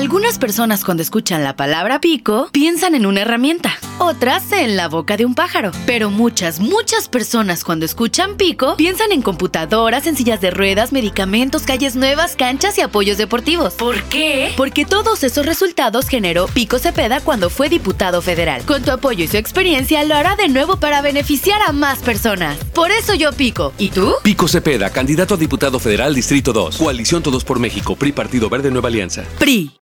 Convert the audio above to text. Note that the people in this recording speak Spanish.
Algunas personas cuando escuchan la palabra pico piensan en una herramienta, otras en la boca de un pájaro. Pero muchas personas cuando escuchan pico piensan en computadoras, en sillas de ruedas, medicamentos, calles nuevas, canchas y apoyos deportivos. ¿Por qué? Porque todos esos resultados generó Pico Cepeda cuando fue diputado federal. Con tu apoyo y su experiencia lo hará de nuevo para beneficiar a más personas. Por eso yo pico. ¿Y tú? Pico Cepeda, candidato a diputado federal Distrito 2. Coalición Todos por México, PRI, Partido Verde Nueva Alianza. PRI.